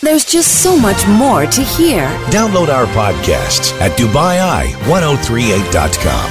There's just so much more to hear. Download our podcasts at DubaiI1038.com.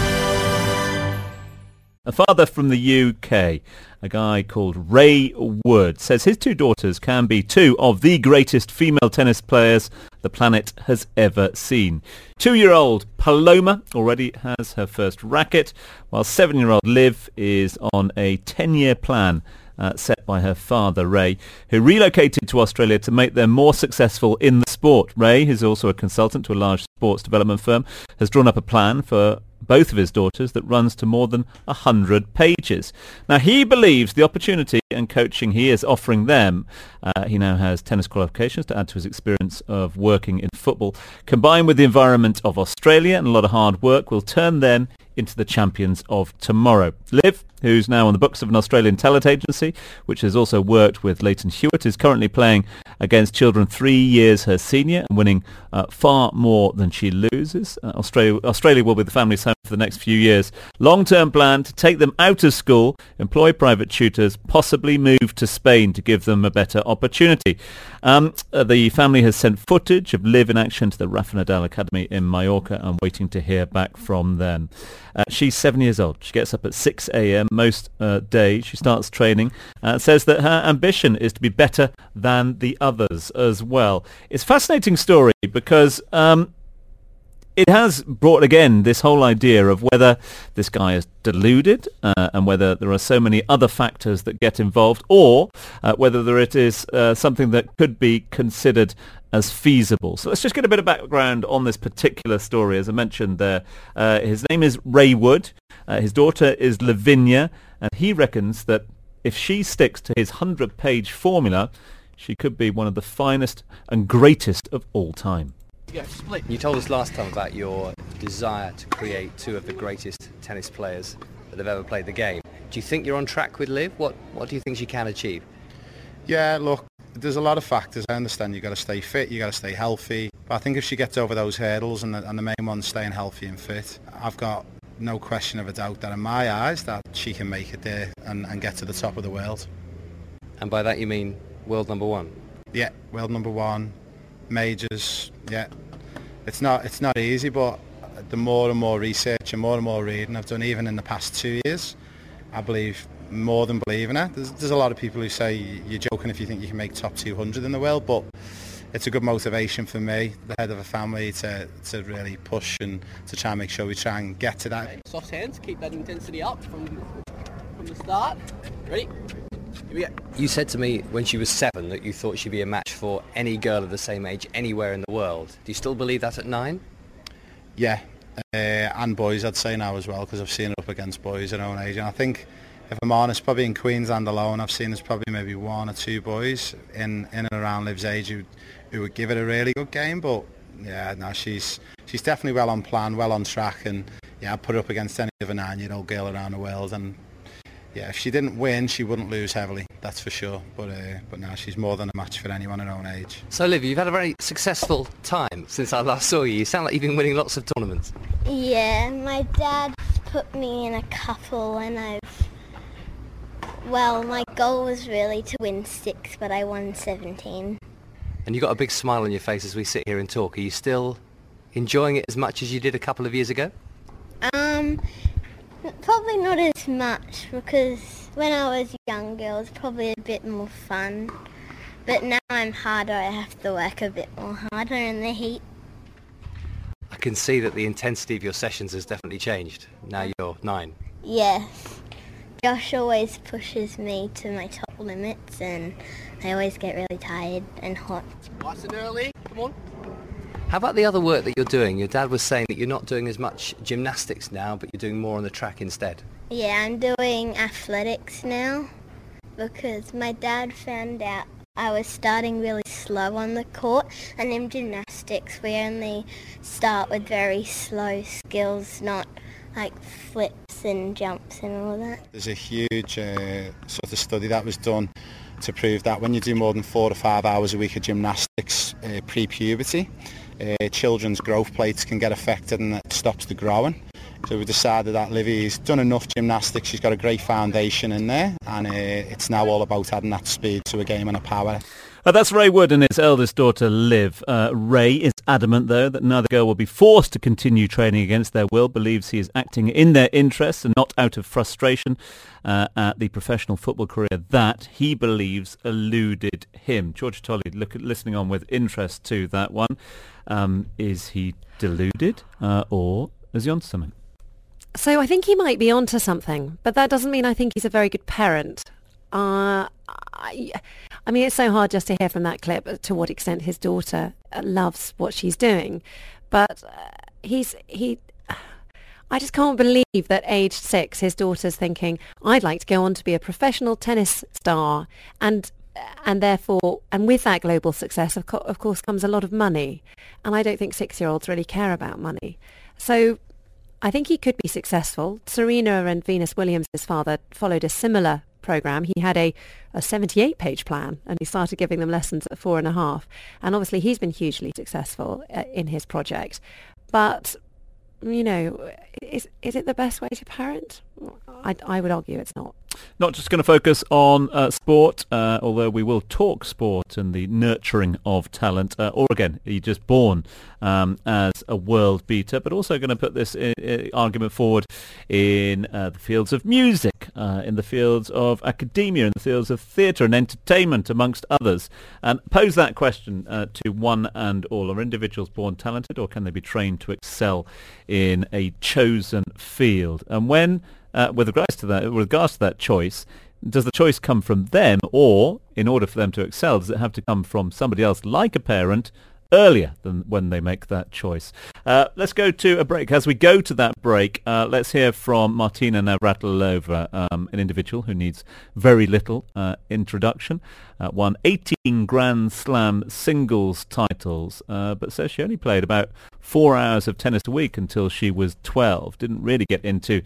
A father from the UK, a guy called Ray Wood, says his two daughters can be two of the greatest female tennis players the planet has ever seen. 2-year-old Paloma already has her first racket, while 7-year-old Liv is on a 10-year plan set by her father, Ray, who relocated to Australia to make them more successful in the sport. Ray, who's also a consultant to a large sports development firm, has drawn up a plan for both of his daughters that runs to more than 100 pages. Now, he believes the opportunity and coaching he is offering them, he now has tennis qualifications to add to his experience of working in football, combined with the environment of Australia and a lot of hard work, will turn them into the champions of tomorrow. Liv, who's now on the books of an Australian talent agency, which has also worked with Leighton Hewitt, is currently playing against children 3 years her senior and winning far more than she loses. Australia will be the family's home for the next few years. Long-term plan to take them out of school, employ private tutors, possibly move to Spain to give them a better opportunity. The family has sent footage of Liv in action to the Rafa Nadal Academy in Mallorca and waiting to hear back from them. She's 7 years old. She gets up at 6 a.m. most days. She starts training and says that her ambition is to be better than the others as well. It's a fascinating story because it has brought again this whole idea of whether this guy is deluded and whether there are so many other factors that get involved, or whether it is something that could be considered as feasible. So let's just get a bit of background on this particular story. As I mentioned there, his name is Ray Wood. His daughter is Lavinia, and he reckons that if she sticks to his 100-page formula, she could be one of the finest and greatest of all time. You told us last time about your desire to create two of the greatest tennis players that have ever played the game. Do you think you're on track with Liv? What do you think she can achieve? Yeah, look, there's a lot of factors. I understand you've got to stay fit, you've got to stay healthy. But I think if she gets over those hurdles and the main one's staying healthy and fit, I've got no question of a doubt that in my eyes that she can make it there and get to the top of the world. And by that you mean world number one? Yeah, world number one, majors, yeah. It's not easy, but the more and more research and more reading I've done, even in the past 2 years, I believe more than believing it. There's a lot of people who say you're joking if you think you can make top 200 in the world, but it's a good motivation for me, the head of a family, to really push and to try and make sure we try and get to that. Soft hands, keep that intensity up from the start. Ready? Here we go. You said to me when she was 7 that you thought she'd be a match for any girl of the same age anywhere in the world. Do you still believe that at 9? Yeah, and boys I'd say now as well, because I've seen her up against boys her own age, and I think, if I'm honest, probably in Queensland alone, I've seen there's probably maybe 1 or 2 boys in and around Liv's age who would give it a really good game. But yeah, no, she's definitely well on plan, well on track, and yeah, I'd put her up against any other 9-year-old girl around the world, and yeah, if she didn't win, she wouldn't lose heavily, that's for sure. But now she's more than a match for anyone her own age. So, Liv, you've had a very successful time since I last saw you. You sound like you've been winning lots of tournaments. Yeah, my dad put me in a couple, and my goal was really to win 6, but I won 17. And you've got a big smile on your face as we sit here and talk. Are you still enjoying it as much as you did a couple of years ago? Probably not as much, because when I was younger it was probably a bit more fun. But now I'm harder, I have to work a bit more harder in the heat. I can see that the intensity of your sessions has definitely changed. Now you're 9. Yes. Josh always pushes me to my top limits, and I always get really tired and hot. Nice and early, come on. How about the other work that you're doing? Your dad was saying that you're not doing as much gymnastics now, but you're doing more on the track instead. Yeah, I'm doing athletics now, because my dad found out I was starting really slow on the court, and in gymnastics we only start with very slow skills, not like flips and jumps and all that. There's a huge sort of study that was done to prove that when you do more than 4 to 5 hours a week of gymnastics pre-puberty, children's growth plates can get affected and it stops the growing. So we decided that Livy's done enough gymnastics, she's got a great foundation in there, and it's now all about adding that speed to a game and a power. That's Ray Wood and his eldest daughter, Liv. Ray is adamant, though, that neither girl will be forced to continue training against their will, believes he is acting in their interests and not out of frustration at the professional football career that he believes eluded him. Georgia Tolley, listening on with interest to that one. Is he deluded or is he onto something? So I think he might be onto something, but that doesn't mean I think he's a very good parent. I mean, it's so hard just to hear from that clip to what extent his daughter loves what she's doing. But I just can't believe that aged 6, his daughter's thinking, I'd like to go on to be a professional tennis star. And therefore, and with that global success, of course, comes a lot of money. And I don't think 6-year-olds really care about money. So I think he could be successful. Serena and Venus Williams, his father, followed a similar program. He had a 78-page plan, and he started giving them lessons at 4.5. And obviously, he's been hugely successful in his project. But, you know, is it the best way to parent? I would argue it's not. Not just going to focus on sport, although we will talk sport and the nurturing of talent. Oregon, he just born as a world beater, but also going to put this argument forward in the fields of music, in the fields of academia, in the fields of theatre and entertainment, amongst others. And pose that question to one and all. Are individuals born talented, or can they be trained to excel in a chosen field? And when with regards to that choice, does the choice come from them, or in order for them to excel, does it have to come from somebody else, like a parent, earlier than when they make that choice? Let's go to a break. As we go to that break, let's hear from Martina Navratilova, an individual who needs very little introduction. Won 18 Grand Slam singles titles, but says she only played about 4 hours of tennis a week until she was 12. Didn't really get into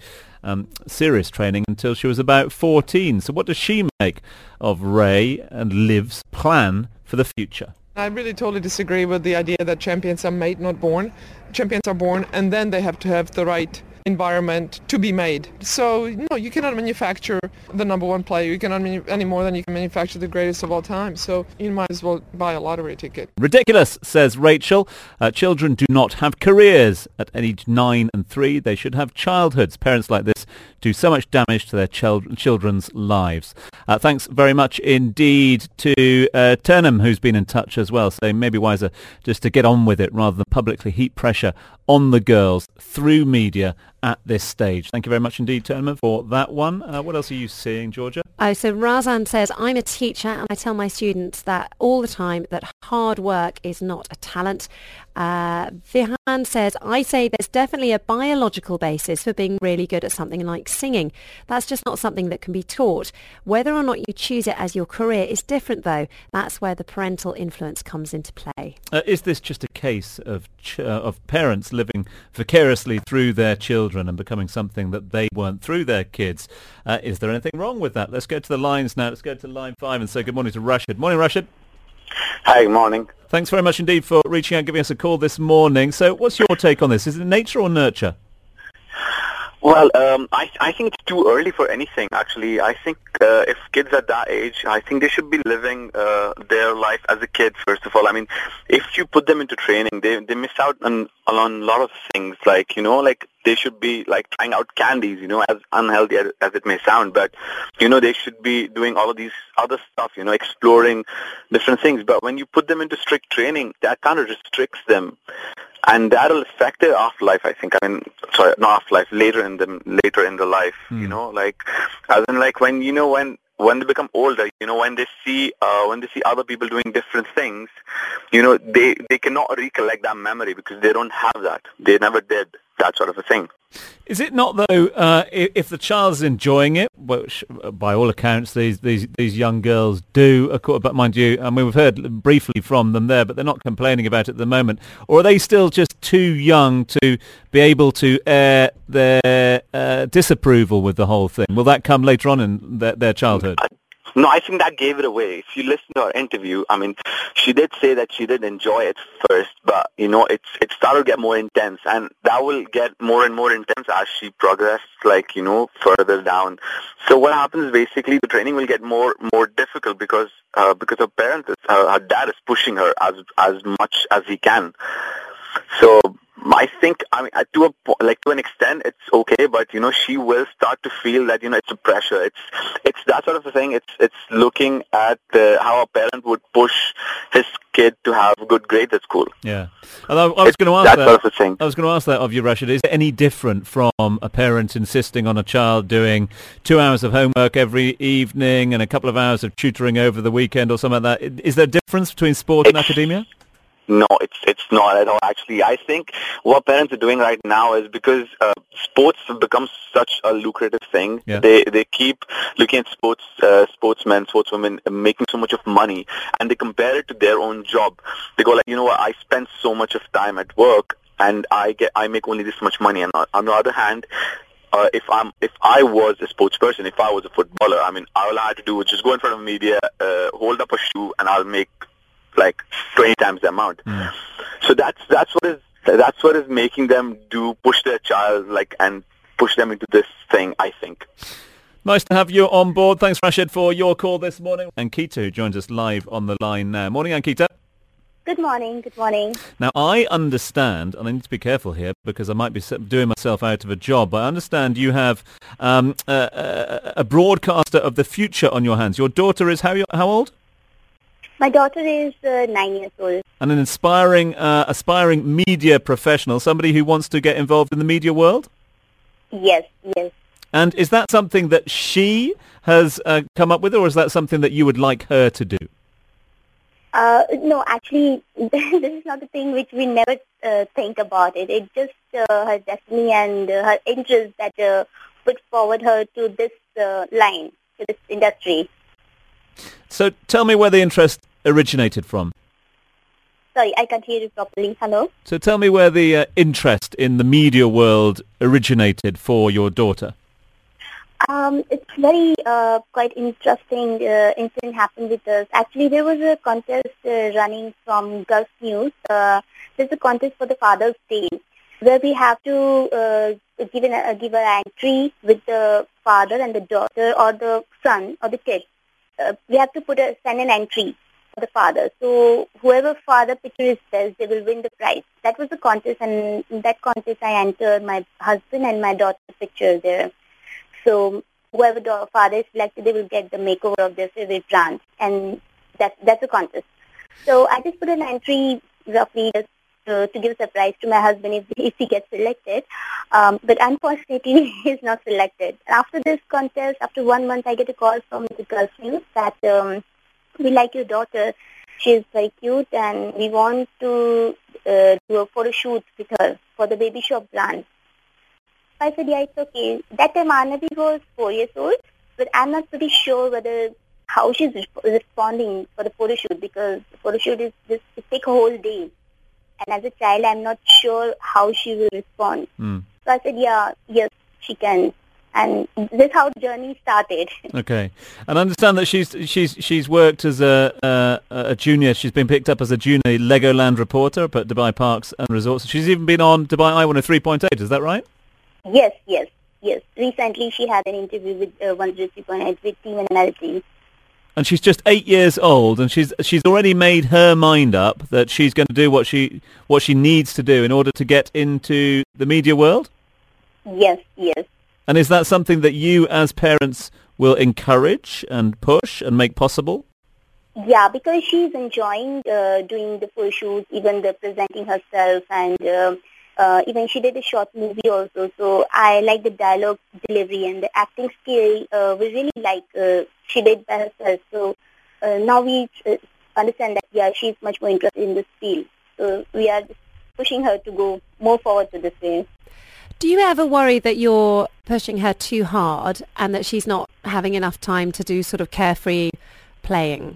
serious training until she was about 14. So what does she make of Ray and Liv's plan for the future? I really totally disagree with the idea that champions are made, not born. Champions are born, and then they have to have the right environment to be made. So, no, you cannot manufacture the number one player. You cannot any more than you can manufacture the greatest of all time. So you might as well buy a lottery ticket. Ridiculous, says Rachel. Children do not have careers. At age 9 and 3, they should have childhoods. Parents like this do so much damage to their children's lives. Thanks very much indeed to Turnham, who's been in touch as well, saying maybe wiser just to get on with it rather than publicly heap pressure on the girls through media at this stage. Thank you very much indeed, Turnham, for that one. What else are you seeing, Georgia? So Razan says, I'm a teacher and I tell my students that all the time that hard work is not a talent. Vihan says, I say there's definitely a biological basis for being really good at something like singing. That's just not something that can be taught. Whether or not you choose it as your career is different, though. That's where the parental influence comes into play. Is this just a case of parents living vicariously through their children and becoming something that they weren't through their kids? Is there anything wrong with that? Let's go to the lines now. Let's go to line 5 and say good morning to Rashid. Morning, Rashid. Hi, good morning. Thanks very much indeed for reaching out and giving us a call this morning. So what's your take on this? Is it nature or nurture? Well, I think it's too early for anything, actually. I think if kids at that age, I think they should be living their life as a kid, first of all. I mean, if you put them into training, they miss out on a lot of things, like, you know, like they should be like trying out candies, you know, as unhealthy as it may sound, but, you know, they should be doing all of these other stuff, you know, exploring different things. But when you put them into strict training, that kind of restricts them. And that'll affect their afterlife, I think. I mean, sorry, not afterlife, later in the life, you know, like, as in, like, when, you know, when they become older, you know, when they see other people doing different things, you know, they cannot recollect that memory because they don't have that. They never did that sort of a thing. Is it not, though, if the child's enjoying it, which by all accounts these young girls do, but mind you, I mean, we've heard briefly from them there, but they're not complaining about it at the moment, or are they still just too young to be able to air their disapproval with the whole thing? Will that come later on in their childhood? No, I think that gave it away. If you listen to her interview, I mean, she did say that she did enjoy it first, but, you know, it started to get more intense, and that will get more and more intense as she progressed, like, you know, further down. So what happens is basically the training will get more difficult because her parents, her dad is pushing her as much as he can. So I think, I mean, to an extent, it's okay, but, you know, she will start to feel that, you know, it's a pressure. It's that sort of a thing. It's looking at how a parent would push his kid to have good grades at school. Yeah. And I was going to ask that. Sort of a thing. I was going to ask that of you, Rashid. Is it any different from a parent insisting on a child doing 2 hours of homework every evening and a couple of hours of tutoring over the weekend or something like that? Is there a difference between sport and academia? No, it's not at all, actually. I think what parents are doing right now is because sports have become such a lucrative thing. Yeah. They keep looking at sportsmen, sportswomen making so much of money, and they compare it to their own job. They go like, you know what, I spend so much of time at work, and I make only this much money. And on the other hand, if I was a sports person, if I was a footballer, I mean, all I had to do was just go in front of media, hold up a shoe, and I'll make like 20 times the amount. Mm. So that's what is making them push their child and push them into this thing, I think. Nice to have you on board. Thanks, Rashid, for your call this morning. Ankita, who joins us live on the line now. Morning, Ankita. Good morning. Good morning. Now, I understand, and I need to be careful here because I might be doing myself out of a job, but I understand you have a broadcaster of the future on your hands. Your daughter is how old? My daughter is 9 years old. And an aspiring media professional, somebody who wants to get involved in the media world? Yes. And is that something that she has come up with, or is that something that you would like her to do? No, actually, this is not the thing which we never think about it. It's just her destiny and her interest that put forward her to this line, to this industry. So tell me where the interest originated from. Sorry, I can't hear you properly. Hello? So tell me where the interest in the media world originated for your daughter. It's very quite interesting incident happened with us. Actually, there was a contest running from Gulf News. There's a contest for the Father's Day where we have to give an entry with the father and the daughter or the son or the kid. We have to send an entry for the father. So whoever father picture is best, they will win the prize. That was the contest, and in that contest I entered my husband and my daughter's picture there. So whoever the father is selected, they will get the makeover of their favorite brand, and that's a contest. So I just put an entry roughly just to give a surprise to my husband if he gets selected. But unfortunately, he's not selected. After this contest, after 1 month, I get a call from the Gulf News that we like your daughter. She's very cute, and we want to do a photo shoot with her for the Baby Shop brand. I said, yeah, it's okay. That time Anavi was 4 years old, but I'm not pretty sure how she's responding for the photo shoot, because the photo shoot is just it take a whole day. And as a child, I'm not sure how she will respond. Mm. So I said, yes, she can. And this is how the journey started. Okay. And I understand that she's worked as a junior. She's been picked up as a junior Legoland reporter up at Dubai Parks and Resorts. She's even been on Dubai Eye 103.8. Is that right? Yes. Recently, she had an interview with 103.8 with Team Analytics. And she's just 8 years old, and she's already made her mind up that she's going to do what she needs to do in order to get into the media world? Yes. And is that something that you as parents will encourage and push and make possible? Yeah, because she's enjoying doing the photo shoots, even the presenting herself, and even she did a short movie also. So I like the dialogue delivery and the acting skill. We really like she did by herself. So now we understand that, she's much more interested in this field. So we are just pushing her to go more forward to this way. Do you ever worry that you're pushing her too hard and that she's not having enough time to do sort of carefree playing?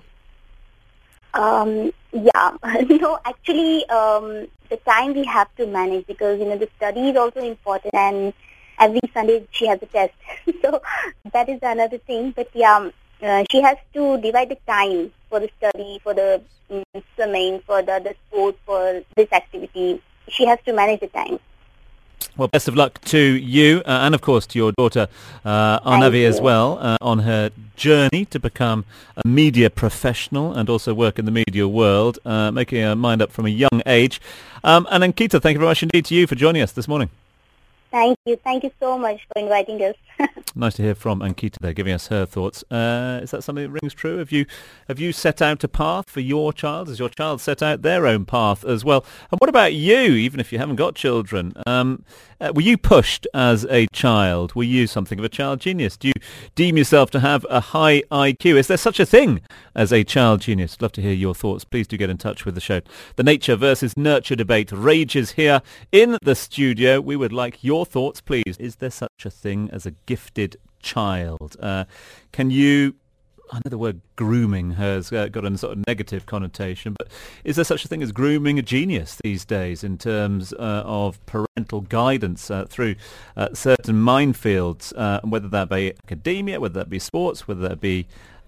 No, actually, the time we have to manage, because, the study is also important, and every Sunday she has a test. So that is another thing. But she has to divide the time for the study, for the swimming, for the sport, for this activity. She has to manage the time. Well, best of luck to you and, of course, to your daughter, Arnavi, as well, on her journey to become a media professional and also work in the media world, making her mind up from a young age. And Ankita, thank you very much indeed to you for joining us this morning. Thank you. Thank you so much for inviting us. Nice to hear from Ankita there, giving us her thoughts. Is that something that rings true? Have you set out a path for your child? Has your child set out their own path as well? And what about you, even if you haven't got children? Were you pushed as a child? Were you something of a child genius? Do you deem yourself to have a high IQ? Is there such a thing as a child genius? Love to hear your thoughts. Please do get in touch with the show. The nature versus nurture debate rages here in the studio. We would like your thoughts, please. Is there such a thing as a gifted child? Can you... I know the word grooming has got a sort of negative connotation, but is there such a thing as grooming a genius these days in terms of parental guidance through certain minefields, whether that be academia, whether that be sports, whether that be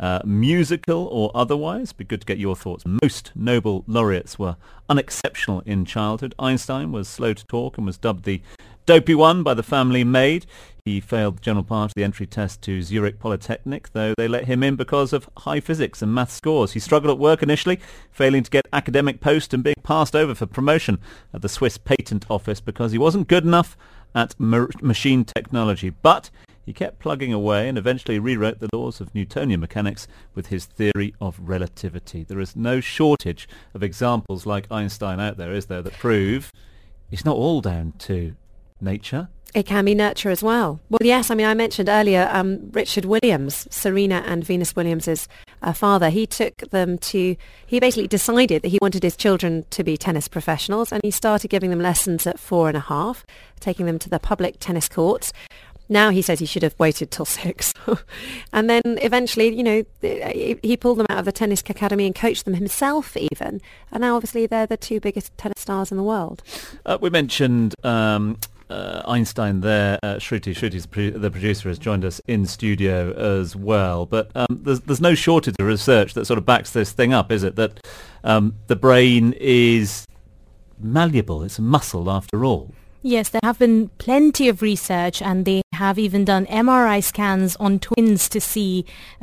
musical or otherwise? It'd be good to get your thoughts. Most Nobel laureates were unexceptional in childhood. Einstein was slow to talk and was dubbed the dopey one by the family maid. He failed the general part of the entry test to Zurich Polytechnic, though they let him in because of high physics and math scores. He struggled at work initially, failing to get academic post and being passed over for promotion at the Swiss Patent Office because he wasn't good enough at machine technology. But he kept plugging away and eventually rewrote the laws of Newtonian mechanics with his theory of relativity. There is no shortage of examples like Einstein out there, is there, that prove it's not all down to nature. It can be nurture as well. Well, yes, I mean, I mentioned earlier Richard Williams, Serena and Venus Williams' father. He basically decided that he wanted his children to be tennis professionals, and he started giving them lessons at 4.5, taking them to the public tennis courts. Now he says he should have waited till 6. And then eventually, he pulled them out of the tennis academy and coached them himself even. And now obviously they're the two biggest tennis stars in the world. We mentioned Einstein there. Shruti's the producer, has joined us in studio as well. But there's no shortage of research that sort of backs this thing up, is it? That the brain is malleable. It's a muscle after all. Yes, there have been plenty of research, and they have even done MRI scans on twins to see,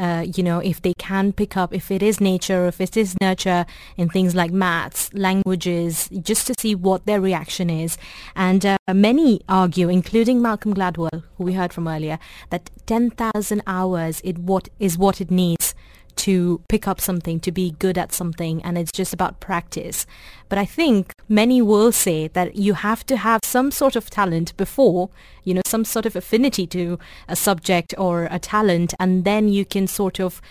if they can pick up, if it is nature, if it is nurture in things like maths, languages, just to see what their reaction is. And many argue, including Malcolm Gladwell, who we heard from earlier, that 10,000 hours is what it needs to pick up something, to be good at something, and it's just about practice. But I think many will say that you have to have some sort of talent before, some sort of affinity to a subject or a talent, and then you can sort of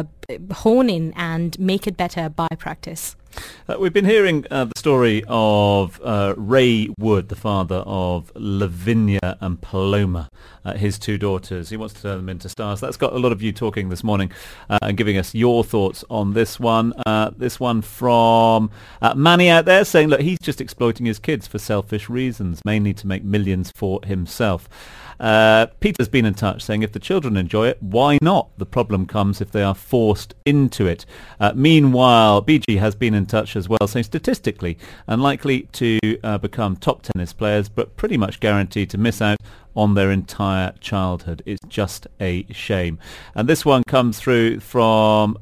hone in and make it better by practice. We've been hearing the story of Ray Wood, the father of Lavinia and Paloma, his two daughters. He wants to turn them into stars. That's got a lot of you talking this morning and giving us your thoughts on this one. This one from Manny out there saying, look, he's just exploiting his kids for selfish reasons, mainly to make millions for himself. Peter's been in touch saying if the children enjoy it, why not? The problem comes if they are forced into it. Meanwhile, BG has been in touch as well, saying statistically unlikely to become top tennis players, but pretty much guaranteed to miss out on their entire childhood. It's just a shame. And this one comes through from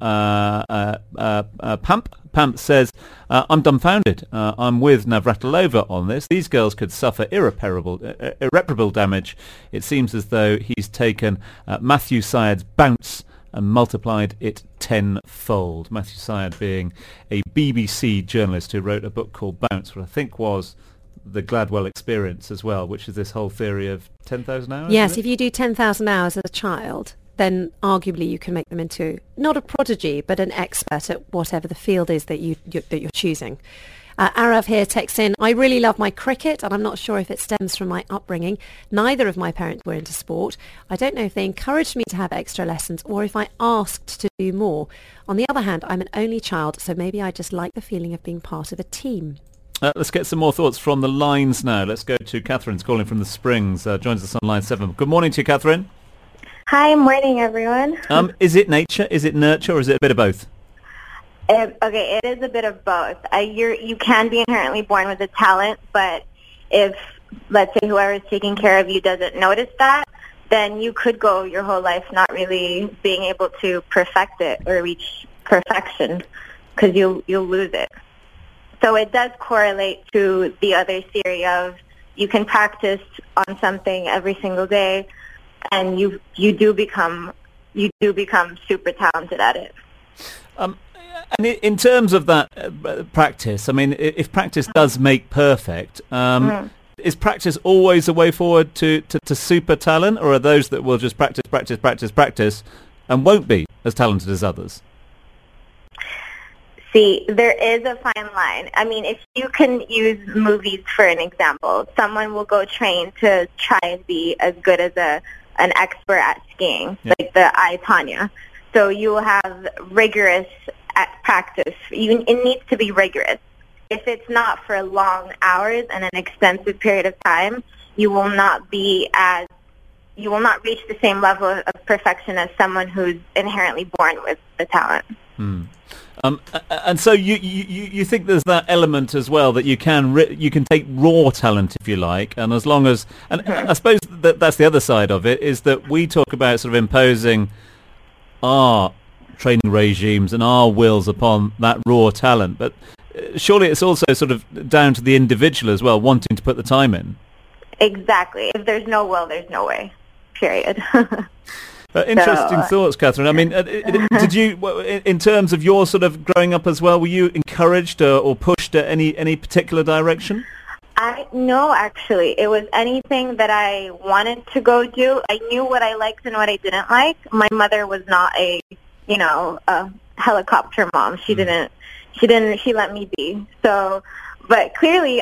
Pamp. Pamp says, I'm dumbfounded. I'm with Navratilova on this. These girls could suffer irreparable damage. It seems as though he's taken Matthew Syed's bounce and multiplied it tenfold. Matthew Syed being a BBC journalist who wrote a book called Bounce, which I think was the Gladwell experience as well, which is this whole theory of 10,000 hours. Yes, if you do 10,000 hours as a child, then arguably you can make them into not a prodigy, but an expert at whatever the field is that you're choosing. Arav here texts in, I really love my cricket, and I'm not sure if it stems from my upbringing. Neither of my parents were into sport. I don't know if they encouraged me to have extra lessons or if I asked to do more. On the other hand, I'm an only child, so maybe I just like the feeling of being part of a team. Let's get some more thoughts from the lines now. Let's go to Catherine's calling from the Springs. Joins us on line 7. Good morning to you, Catherine. Hi, morning, everyone. Is it nature? Is it nurture? Or is it a bit of both? Okay, it is a bit of both. You can be inherently born with a talent, but if, let's say, whoever is taking care of you doesn't notice that, then you could go your whole life not really being able to perfect it or reach perfection because you'll lose it. So it does correlate to the other theory of you can practice on something every single day, and you do become super talented at it. And in terms of that practice, I mean, if practice does make perfect, is practice always a way forward to super talent, or are those that will just practice and won't be as talented as others? See, there is a fine line. I mean, if you can use movies for an example, someone will go train to try and be as good as an expert at skiing, like the I, Tonya. So you will have rigorous practice. It needs to be rigorous. If it's not for long hours and an extensive period of time, you will not reach the same level of perfection as someone who's inherently born with the talent. And so you think there's that element as well, that you can take raw talent, if you like, and as long as, and I suppose that's the other side of it, is that we talk about sort of imposing our training regimes and our wills upon that raw talent, but surely it's also sort of down to the individual as well, wanting to put the time in. Exactly. If there's no will, there's no way. Period. Interesting thoughts, Catherine. I mean, did you, in terms of your sort of growing up as well, were you encouraged or pushed at any particular direction? No, actually. It was anything that I wanted to go do. I knew what I liked and what I didn't like. My mother was not a helicopter mom. She let me be. So, but clearly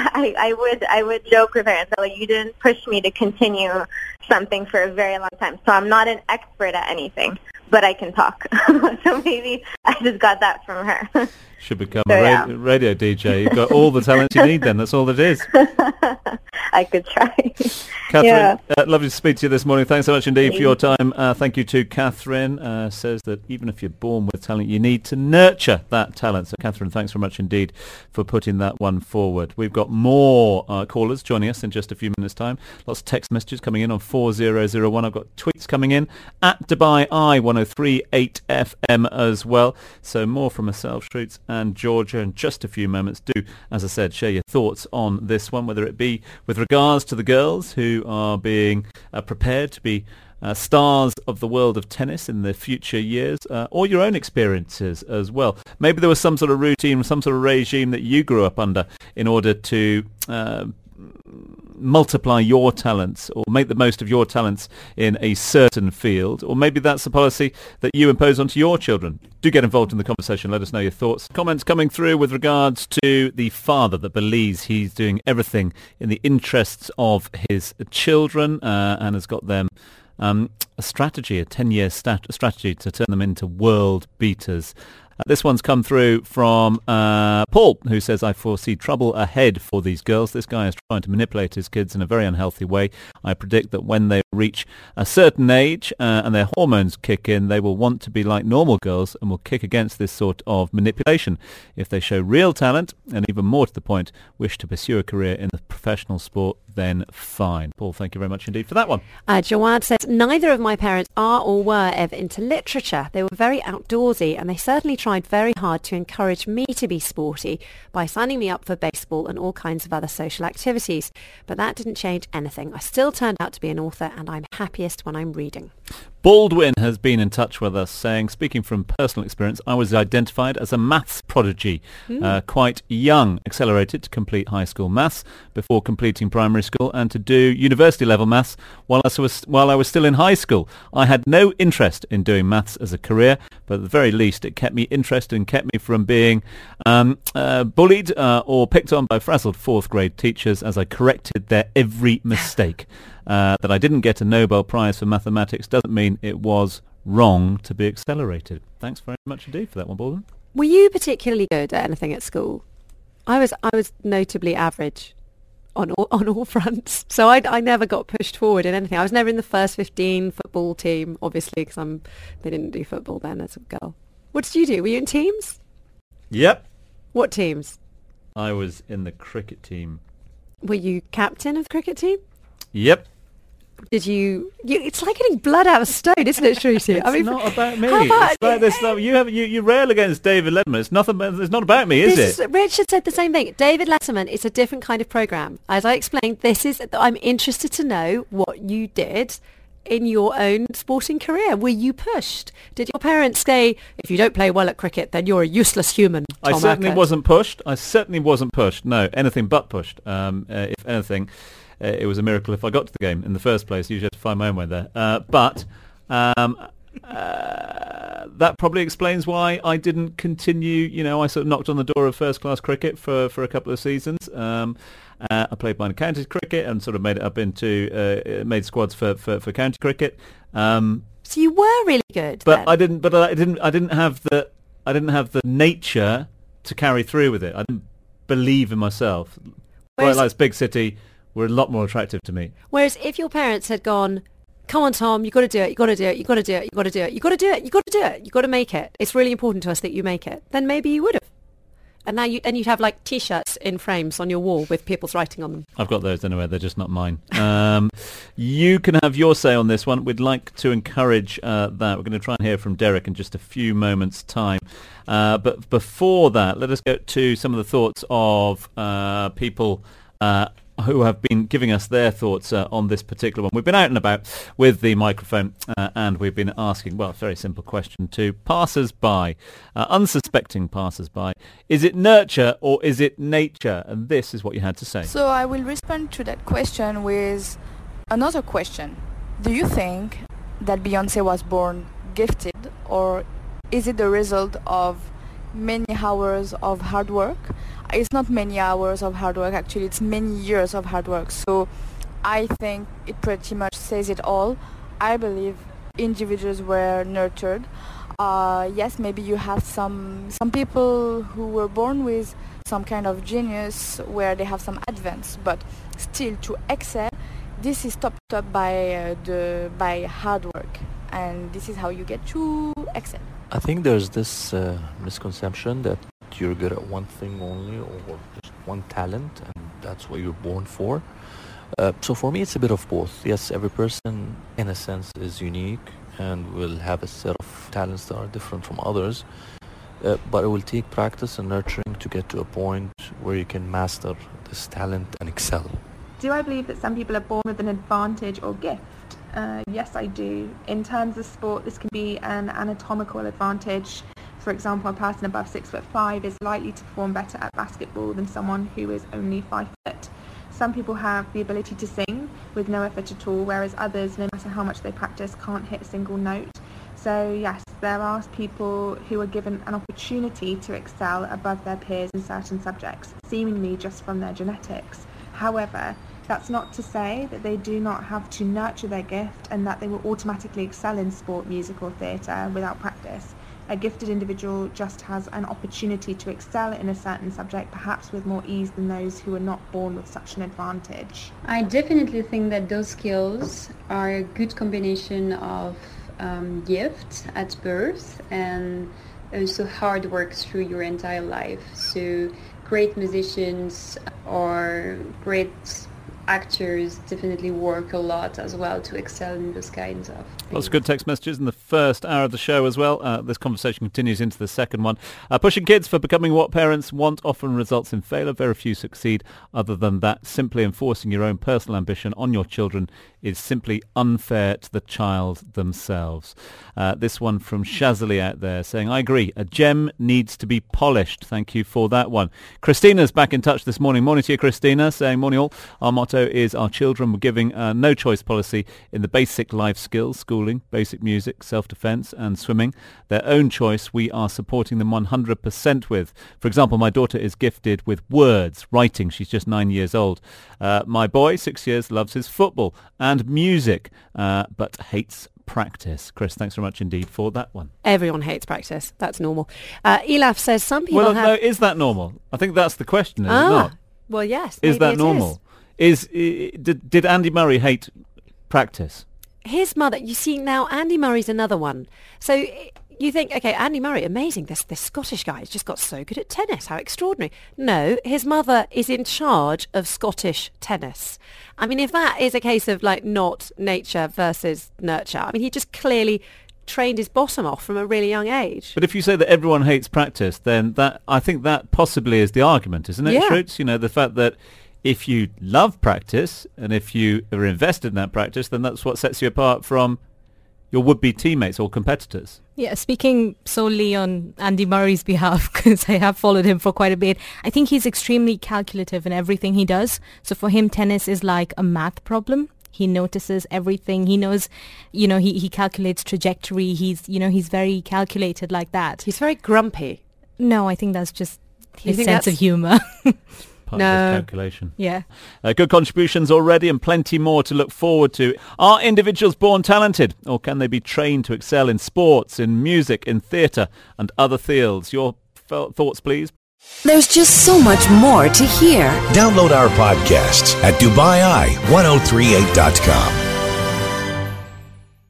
I would joke with her and say, like, you didn't push me to continue something for a very long time. So I'm not an expert at anything, but I can talk. So maybe I just got that from her. Should become a radio DJ. You've got all the talent you need then. That's all it is. I could try. Catherine, lovely to speak to you this morning. Thanks so much indeed for your time. Thank you to Catherine. Says that even if you're born with talent, you need to nurture that talent. So Catherine, thanks very much indeed for putting that one forward. We've got more callers joining us in just a few minutes' time. Lots of text messages coming in on 4001. I've got tweets coming in at Dubai Eye 1038 FM as well. So more from myself, Shoots and Georgia in just a few moments. Do, as I said, share your thoughts on this one, whether it be with regards to the girls who are being prepared to be stars of the world of tennis in the future years, or your own experiences as well. Maybe there was some sort of routine, some sort of regime that you grew up under in order to multiply your talents or make the most of your talents in a certain field, or maybe that's a policy that you impose onto your children. Do get involved in the conversation. Let us know your thoughts. Comments coming through with regards to the father that believes he's doing everything in the interests of his children and has got them a strategy, a 10-year strategy to turn them into world beaters. This one's come through from Paul, who says, I foresee trouble ahead for these girls. This guy is trying to manipulate his kids in a very unhealthy way. I predict that when they reach a certain age and their hormones kick in, they will want to be like normal girls and will kick against this sort of manipulation. If they show real talent, and even more to the point, wish to pursue a career in the professional sport, then fine. Paul, thank you very much indeed for that one. Jawad says, neither of my parents are or were ever into literature. They were very outdoorsy, and they certainly tried very hard to encourage me to be sporty by signing me up for baseball and all kinds of other social activities. But that didn't change anything. I still turned out to be an author, and I'm happiest when I'm reading. Baldwin has been in touch with us saying, speaking from personal experience, I was identified as a maths prodigy, quite young, accelerated to complete high school maths before completing primary school and to do university level maths while I was still in high school. I had no interest in doing maths as a career, but at the very least it kept me interested and kept me from being bullied or picked on by frazzled fourth grade teachers as I corrected their every mistake. That I didn't get a Nobel Prize for mathematics doesn't mean it was wrong to be accelerated. Thanks very much indeed for that one, Baldwin. Were you particularly good at anything at school? I was notably average. on all fronts. So I never got pushed forward in anything. I was never in the first 15 football team, obviously, because they didn't do football then as a girl. What did you do? Were you in teams? Yep. What teams? I was in the cricket team. Were you captain of the cricket team? Yep. Did you? It's like getting blood out of a stone, isn't it, Shruti? It's not about me. It's like this stuff. You rail against David Letterman. It's nothing. It's not about me, is it? Richard said the same thing. David Letterman is a different kind of program. As I explained, I'm interested to know what you did in your own sporting career. Were you pushed? Did your parents say, if you don't play well at cricket, then you're a useless human? I certainly wasn't pushed. No, anything but pushed. If anything. It was a miracle if I got to the game in the first place. Usually I had to find my own way there. But that probably explains why I didn't continue. I sort of knocked on the door of first-class cricket for a couple of seasons. I played minor county cricket and sort of made it up into made squads for county cricket. So you were really good. But then. I didn't have the nature to carry through with it. I didn't believe in myself. Bright Lights, big city were a lot more attractive to me. Whereas if your parents had gone, come on, Tom, you got to do it, you got to do it, you got to do it, you got to do it, you got to do it, you got to do it, you got to make it. It's really important to us that you make it. Then maybe you would have. And now you'd have like T-shirts in frames on your wall with people's writing on them. I've got those anyway. They're just not mine. You can have your say on this one. We'd like to encourage that. We're going to try and hear from Derek in just a few moments' time. But before that, let us go to some of the thoughts of people who have been giving us their thoughts on this particular one. We've been out and about with the microphone and we've been asking, a very simple question to passers-by, unsuspecting passers-by. Is it nurture or is it nature? And this is what you had to say. So I will respond to that question with another question. Do you think that Beyoncé was born gifted, or is it the result of many hours of hard work? It's not many hours of hard work, actually, it's many years of hard work. So I think it pretty much says it all. I believe individuals were nurtured. Yes, maybe you have some people who were born with some kind of genius where they have some advance, but still to excel, this is topped up by hard work, and this is how you get to excel. I think there's this misconception that you're good at one thing only, or just one talent, and that's what you're born for. So for me, it's a bit of both. Yes, every person, in a sense, is unique and will have a set of talents that are different from others. But it will take practice and nurturing to get to a point where you can master this talent and excel. Do I believe that some people are born with an advantage or gift? Yes, I do. In terms of sport, this can be an anatomical advantage. For example, a person above 6'5" is likely to perform better at basketball than someone who is only 5 foot. Some people have the ability to sing with no effort at all, whereas others, no matter how much they practice, can't hit a single note. So yes, there are people who are given an opportunity to excel above their peers in certain subjects, seemingly just from their genetics. However, that's not to say that they do not have to nurture their gift and that they will automatically excel in sport, music or theatre without practice. A gifted individual just has an opportunity to excel in a certain subject, perhaps with more ease than those who are not born with such an advantage. I definitely think that those skills are a good combination of gift at birth and also hard work through your entire life. So great musicians or great actors definitely work a lot as well to excel in those kinds of things. Lots of good text messages in the first hour of the show as well. This conversation continues into the second one. Pushing kids for becoming what parents want often results in failure. Very few succeed. Other than that, simply enforcing your own personal ambition on your children is simply unfair to the child themselves. This one from Shazali out there saying, I agree, a gem needs to be polished. Thank you for that one. Christina's back in touch this morning. Morning to you, Christina, saying, morning all. Our motto is our children were giving a no choice policy in the basic life skills, schooling, basic music, self-defense and swimming. Their own choice we are supporting them 100% with. For example, my daughter is gifted with words, writing. She's just 9 years old. My boy, 6 years, loves his football and music, but hates practice. Chris, thanks very much indeed for that one. Everyone hates practice. That's normal. Elaf says some people no, is that normal? I think that's the question, is it not? Well, yes. Is that normal? Did Andy Murray hate practice? His mother, you see, now Andy Murray's another one. So you think, okay, Andy Murray, amazing, this Scottish guy has just got so good at tennis, how extraordinary. No, his mother is in charge of Scottish tennis. I mean, if that is a case of like not nature versus nurture, I mean, he just clearly trained his bottom off from a really young age. But if you say that everyone hates practice, then I think that possibly is the argument, isn't it, Yeah. Schutz? You know, the fact that if you love practice and if you are invested in that practice, then that's what sets you apart from your would-be teammates or competitors. Yeah, speaking solely on Andy Murray's behalf, because I have followed him for quite a bit, I think he's extremely calculative in everything he does. So for him, tennis is like a math problem. He notices everything. He knows, he calculates trajectory. He's very calculated like that. He's very grumpy. No, I think that's just his think sense that's- of humour. Part of his calculation. Yeah. Good contributions already and plenty more to look forward to. Are individuals born talented, or can they be trained to excel in sports, in music, in theatre and other fields? Your thoughts, please. There's just so much more to hear. Download our podcasts at DubaiEye1038.com.